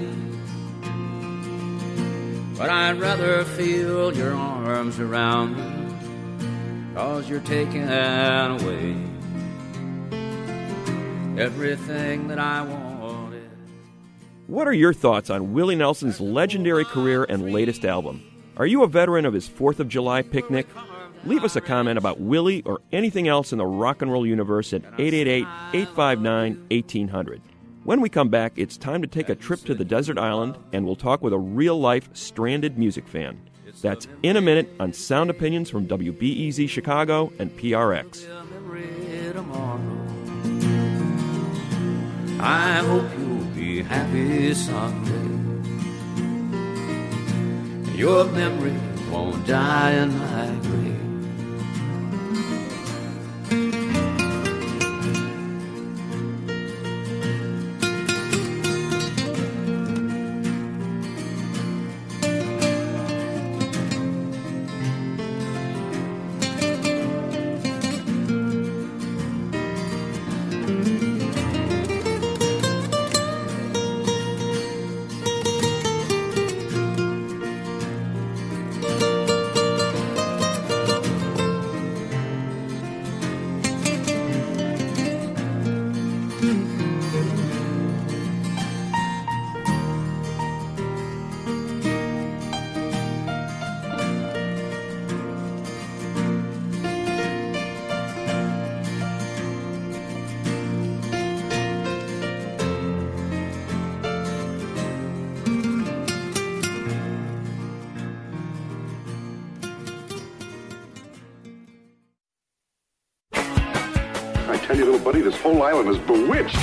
but I'd rather feel your arms around me, 'cause you're taking away everything that I wanted. What are your thoughts on Willie Nelson's legendary career and latest album? Are you a veteran of his 4th of July picnic? Leave us a comment about Willie or anything else in the rock and roll universe at 888-859-1800. When we come back, it's time to take a trip to the desert island, and we'll talk with a real-life stranded music fan. That's in a minute on Sound Opinions from WBEZ Chicago and PRX. I hope you'll be happy someday. Your memory won't die in my grave. I tell you, little buddy, this whole island is bewitched.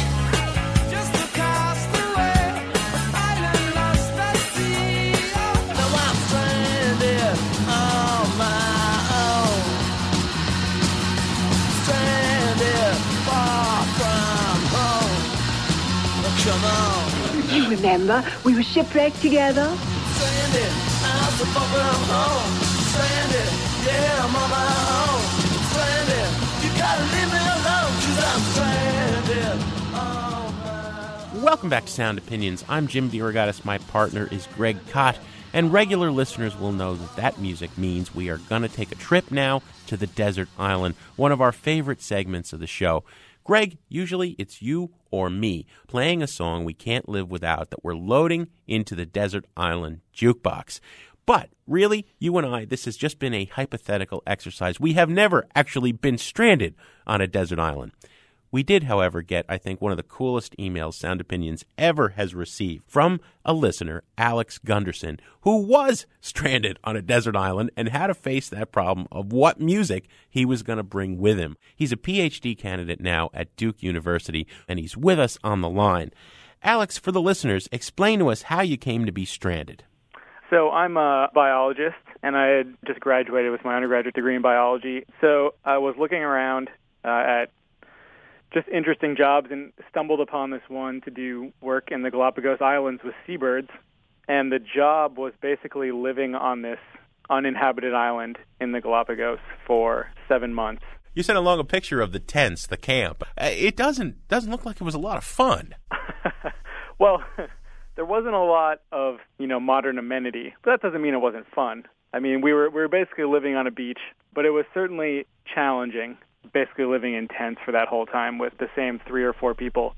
You remember, we were shipwrecked together. Stranded, I'm so far from home. Stranded, yeah, I'm on my own. Stranded, you gotta leave me alone, 'cause I'm stranded. Welcome back to Sound Opinions. I'm Jim DeRogatis. My partner is Greg Kot. And regular listeners will know that that music means we are going to take a trip now to the desert island, one of our favorite segments of the show. Greg, usually it's you or me playing a song we can't live without that we're loading into the desert island jukebox. But really, you and I, this has just been a hypothetical exercise. We have never actually been stranded on a desert island. We did, however, get, I think, one of the coolest emails Sound Opinions ever has received from a listener, Alex Gunderson, who was stranded on a desert island and had to face that problem of what music he was going to bring with him. He's a PhD candidate now at Duke University, and he's with us on the line. Alex, for the listeners, explain to us how you came to be stranded. So I'm a biologist, and I had just graduated with my undergraduate degree in biology. So I was looking around at just interesting jobs and stumbled upon this one to do work in the Galapagos Islands with seabirds. And the job was basically living on this uninhabited island in the Galapagos for 7 months. You sent along a picture of the tents, the camp. It doesn't look like it was a lot of fun. Well, there wasn't a lot of, modern amenity, but that doesn't mean it wasn't fun. I mean, we were basically living on a beach, but it was certainly challenging, basically living in tents for that whole time with the same 3 or 4 people.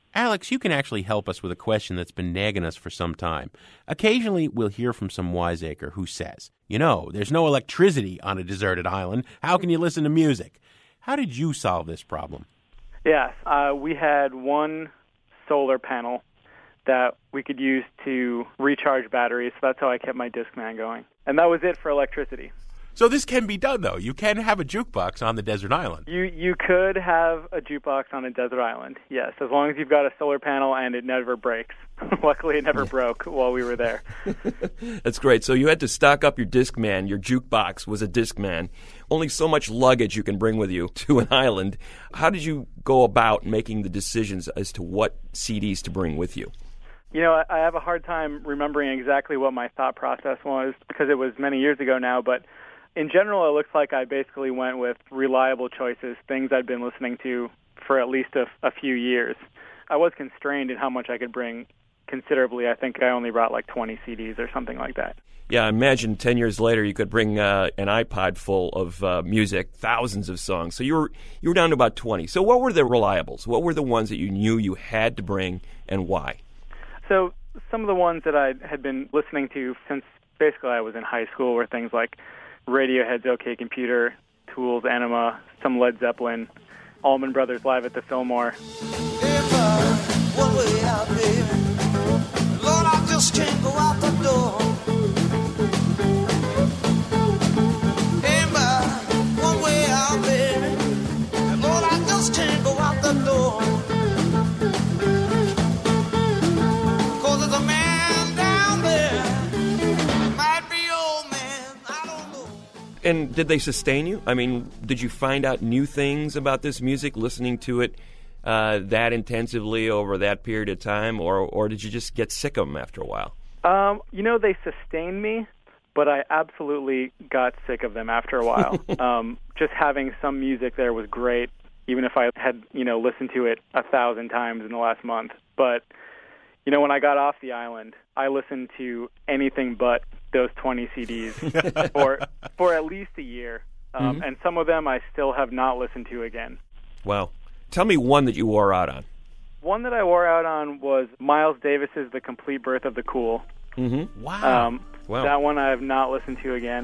Alex, you can actually help us with a question that's been nagging us for some time. Occasionally, we'll hear from some wiseacre who says, there's no electricity on a deserted island. How can you listen to music? How did you solve this problem? Yes, we had one solar panel that we could use to recharge batteries, so that's how I kept my Discman going. And that was it for electricity. So this can be done, though. You can have a jukebox on the desert island. You could have a jukebox on a desert island, yes, as long as you've got a solar panel and it never breaks. Luckily, it never broke while we were there. That's great. So you had to stock up your Discman. Your jukebox was a Discman. Only so much luggage you can bring with you to an island. How did you go about making the decisions as to what CDs to bring with you? I have a hard time remembering exactly what my thought process was because it was many years ago now, but in general, it looks like I basically went with reliable choices, things I'd been listening to for at least a few years. I was constrained in how much I could bring considerably. I think I only brought like 20 CDs or something like that. Yeah, I imagine 10 years later you could bring an iPod full of music, thousands of songs. So you were down to about 20. So what were the reliables? What were the ones that you knew you had to bring and why? So some of the ones that I had been listening to since basically I was in high school were things like Radiohead's OK Computer, Tool's Anima, some Led Zeppelin, Allman Brothers Live at the Fillmore. One way out, baby. Lord, I just can't go out the door. One way out, baby. Lord, I just can't go out the door. Cause there's a man down there. Might be old man, I don't know. And did they sustain you? I mean, did you find out new things about this music, listening to it that intensively over that period of time, or did you just get sick of them after a while? They sustained me, but I absolutely got sick of them after a while. Just having some music there was great, even if I had, listened to it 1,000 times in the last month. But, when I got off the island, I listened to anything but those 20 CDs for at least a year. And some of them I still have not listened to again. Wow. Tell me one that you wore out on. One that I wore out on was Miles Davis's The Complete Birth of the Cool. Mm-hmm. Wow. Wow. That one I have not listened to again.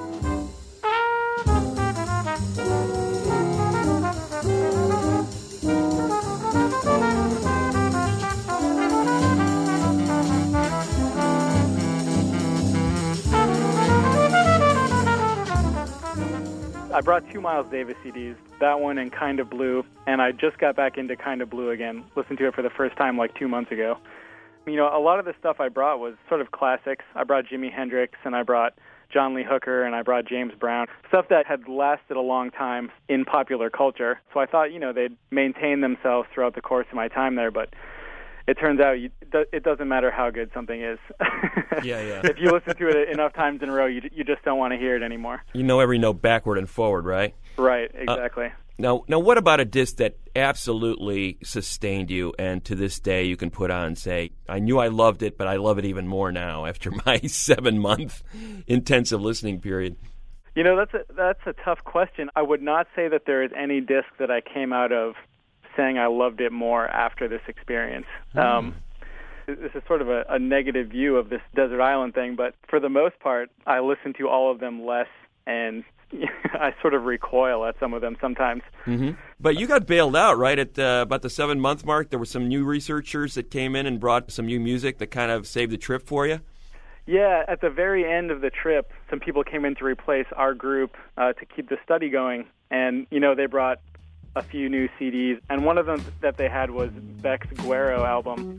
I brought two Miles Davis CDs, that one and Kind of Blue, and I just got back into Kind of Blue again, listened to it for the first time like 2 months ago. A lot of the stuff I brought was sort of classics. I brought Jimi Hendrix, and I brought John Lee Hooker, and I brought James Brown, stuff that had lasted a long time in popular culture. So I thought, they'd maintain themselves throughout the course of my time there, but it turns out it doesn't matter how good something is. Yeah. If you listen to it enough times in a row, you just don't want to hear it anymore. You know every note backward and forward, right? Right, exactly. Now, what about a disc that absolutely sustained you, and to this day you can put on and say, I knew I loved it, but I love it even more now after my 7-month intensive listening period? That's a tough question. I would not say that there is any disc that I came out of saying I loved it more after this experience. This is sort of a negative view of this desert island thing, but for the most part, I listen to all of them less, and I sort of recoil at some of them sometimes. Mm-hmm. But you got bailed out, right, at about the 7-month mark? There were some new researchers that came in and brought some new music that kind of saved the trip for you? Yeah, at the very end of the trip, some people came in to replace our group to keep the study going, and, they brought a few new CDs, and one of them that they had was Beck's Guero album.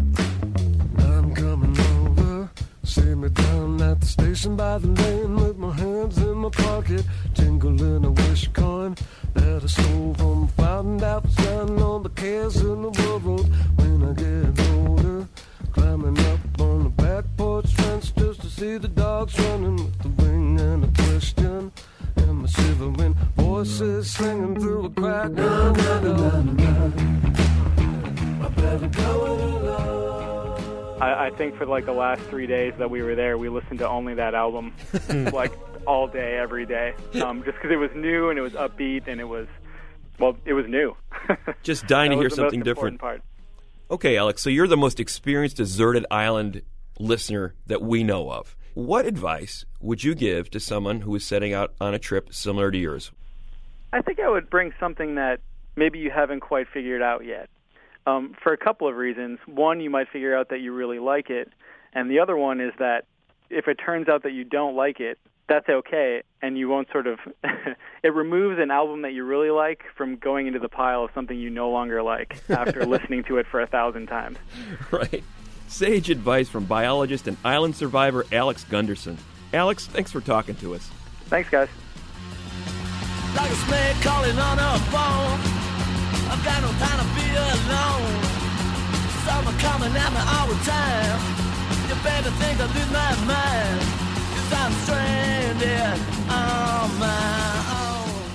I'm coming over, see me down at the station by the lane with my hands in my pocket, jingling a wish coin that I stole from a fountain that was down on the cares in the world. When I get older, climbing up on the back porch fence just to see the dogs running with the ring and a question. And my shivering voices singing through a crack. Na, na, na, na, na. I better go in love. I think for like the last 3 days that we were there, we listened to only that album, like all day, every day, just because it was new and it was upbeat and it was new. Just dying to hear something different. different. Okay, Alex, so you're the most experienced deserted island listener that we know of. What advice would you give to someone who is setting out on a trip similar to yours? I think I would bring something that maybe you haven't quite figured out yet. For a couple of reasons. One, you might figure out that you really like it. And the other one is that if it turns out that you don't like it, that's okay, and you won't sort of it removes an album that you really like from going into the pile of something you no longer like after listening to it for 1,000 times. Right. Sage advice from biologist and island survivor Alex Gunderson. Alex, thanks for talking to us. Thanks, guys. Like a snake calling on a phone, I've got no time to be alone. Someone coming at me all the time. You better think I lose my mind. I'm stranded on my own.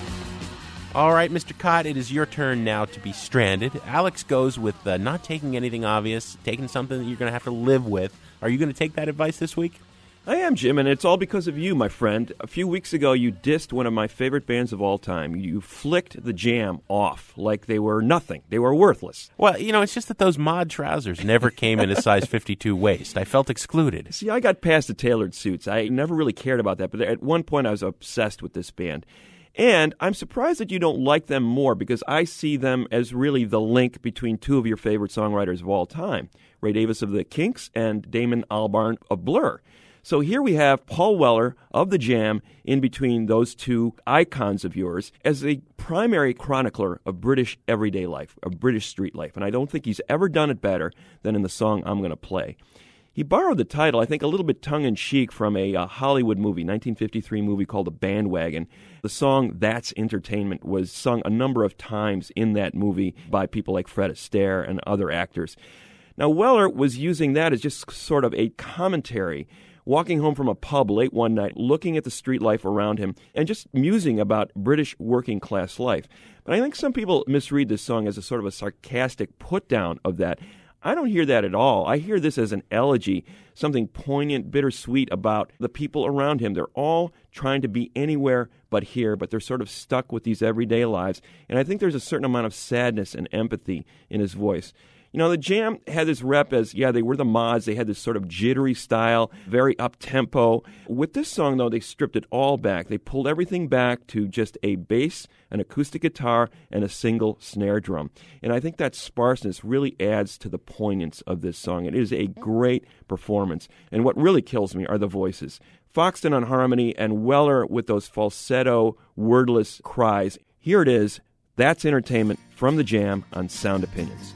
All right, Mr. Cott, it is your turn now to be stranded. Alex goes with not taking anything obvious, taking something that you're going to have to live with. Are you going to take that advice this week? I am, Jim, and it's all because of you, my friend. A few weeks ago, you dissed one of my favorite bands of all time. You flicked the Jam off like they were nothing. They were worthless. Well, it's just that those mod trousers never came in a size 52 waist. I felt excluded. See, I got past the tailored suits. I never really cared about that, but at one point I was obsessed with this band. And I'm surprised that you don't like them more because I see them as really the link between two of your favorite songwriters of all time, Ray Davies of the Kinks and Damon Albarn of Blur. So here we have Paul Weller of the Jam in between those two icons of yours as a primary chronicler of British everyday life, of British street life. And I don't think he's ever done it better than in the song I'm Going to Play. He borrowed the title, I think, a little bit tongue-in-cheek from a Hollywood movie, 1953 movie called The Bandwagon. The song That's Entertainment was sung a number of times in that movie by people like Fred Astaire and other actors. Now, Weller was using that as just sort of a commentary, walking home from a pub late one night, looking at the street life around him, and just musing about British working-class life. But I think some people misread this song as a sort of a sarcastic put-down of that. I don't hear that at all. I hear this as an elegy, something poignant, bittersweet about the people around him. They're all trying to be anywhere but here, but they're sort of stuck with these everyday lives. And I think there's a certain amount of sadness and empathy in his voice. The Jam had this rep as, they were the mods. They had this sort of jittery style, very up-tempo. With this song, though, they stripped it all back. They pulled everything back to just a bass, an acoustic guitar, and a single snare drum. And I think that sparseness really adds to the poignance of this song. It is a great performance. And what really kills me are the voices. Foxton on harmony and Weller with those falsetto, wordless cries. Here it is. That's Entertainment from the Jam on Sound Opinions.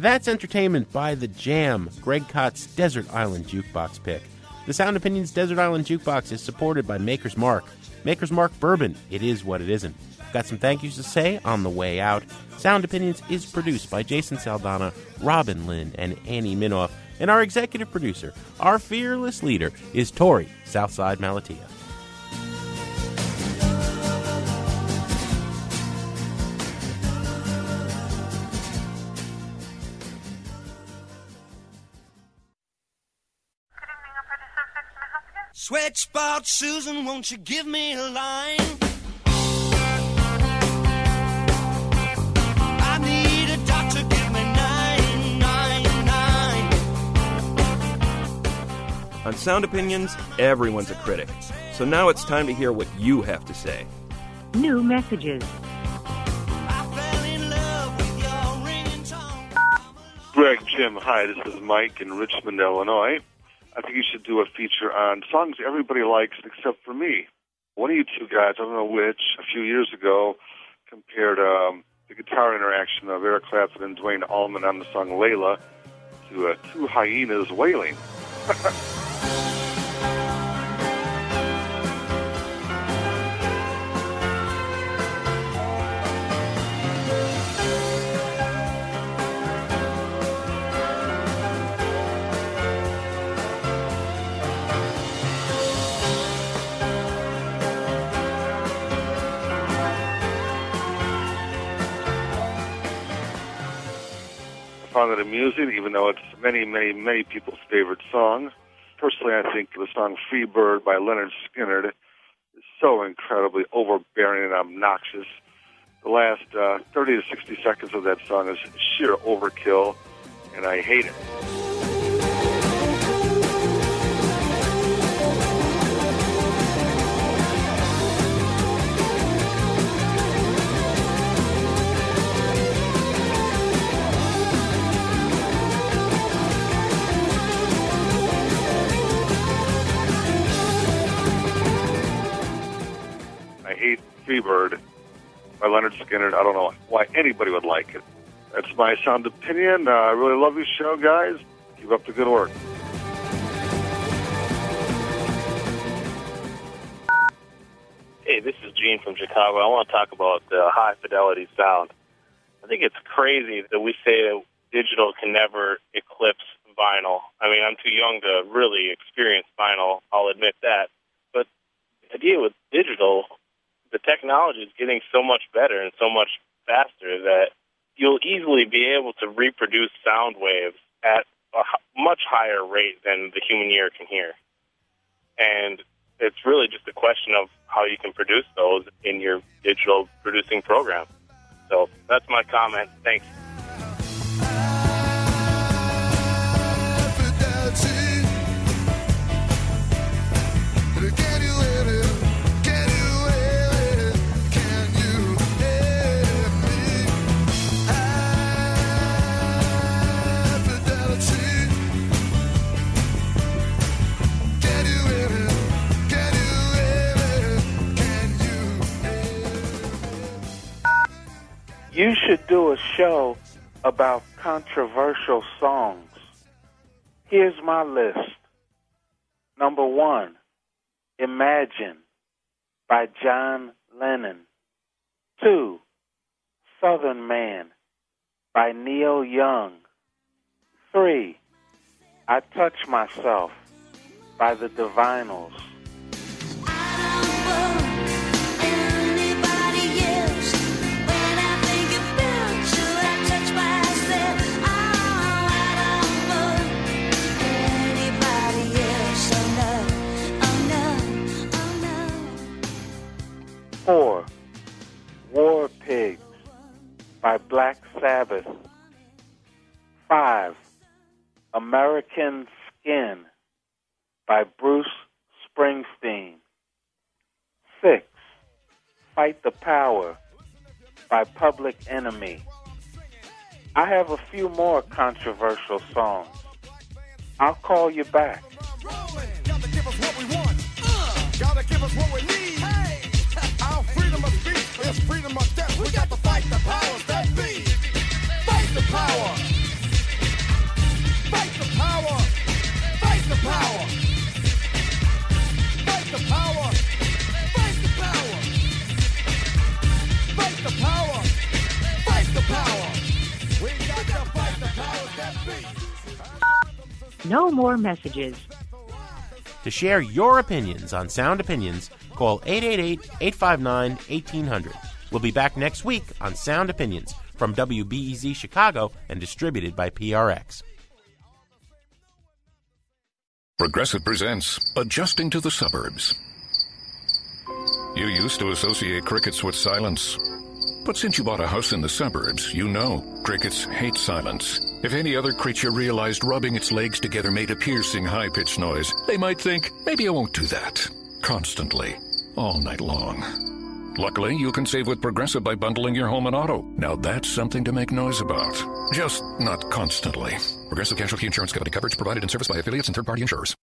That's entertainment by The Jam, Greg Kott's Desert Island Jukebox pick. The Sound Opinions Desert Island Jukebox is supported by Maker's Mark. Maker's Mark Bourbon, it is what it isn't. Got some thank yous to say on the way out. Sound Opinions is produced by Jason Saldana, Robin Lynn, and Annie Minoff. And our executive producer, our fearless leader, is Tori Southside Malatia. Sweatspot Susan, won't you give me a line? I need a doctor, give me 999. On Sound Opinions, everyone's a critic. So now it's time to hear what you have to say. New messages. Greg, Jim, hi, this is Mike in Richmond, Illinois. I think you should do a feature on songs everybody likes except for me. One of you two guys, I don't know which, a few years ago, compared the guitar interaction of Eric Clapton and Duane Allman on the song Layla to two hyenas wailing. I found it amusing, even though it's many, many, many people's favorite song. Personally, I think the song Free Bird by Leonard Skinner is so incredibly overbearing and obnoxious. The last 30 to 60 seconds of that song is sheer overkill, and I hate it. I hate Freebird by Leonard Skinner. I don't know why anybody would like it. That's my sound opinion. I really love your show, guys. Keep up the good work. Hey, this is Gene from Chicago. I want to talk about the high-fidelity sound. I think it's crazy that we say that digital can never eclipse vinyl. I mean, I'm too young to really experience vinyl, I'll admit that. But the idea with digital, the technology is getting so much better and so much faster that you'll easily be able to reproduce sound waves at a much higher rate than the human ear can hear. And it's really just a question of how you can produce those in your digital producing program. So that's my comment. Thanks. You should do a show about controversial songs. Here's my list. Number 1, Imagine by John Lennon. 2, Southern Man by Neil Young. 3, I Touch Myself by the Divinyls. Four, War Pigs by Black Sabbath. 5, American Skin by Bruce Springsteen. 6, Fight the Power by Public Enemy. I have a few more controversial songs. I'll call you back. Gotta give us what we want. Gotta give us what we need. Hey. Our freedom of speech is freedom of death. We got to fight the powers that be. Fight the power. No more messages. To share your opinions on Sound Opinions, call 888-859-1800. We'll be back next week on Sound Opinions from WBEZ Chicago and distributed by PRX. Progressive presents Adjusting to the Suburbs. You used to associate crickets with silence. But since you bought a house in the suburbs, you know crickets hate silence. If any other creature realized rubbing its legs together made a piercing, high-pitched noise, they might think, maybe I won't do that. Constantly. All night long. Luckily, you can save with Progressive by bundling your home and auto. Now that's something to make noise about. Just not constantly. Progressive Casualty Insurance Company coverage provided and serviced by affiliates and third-party insurers.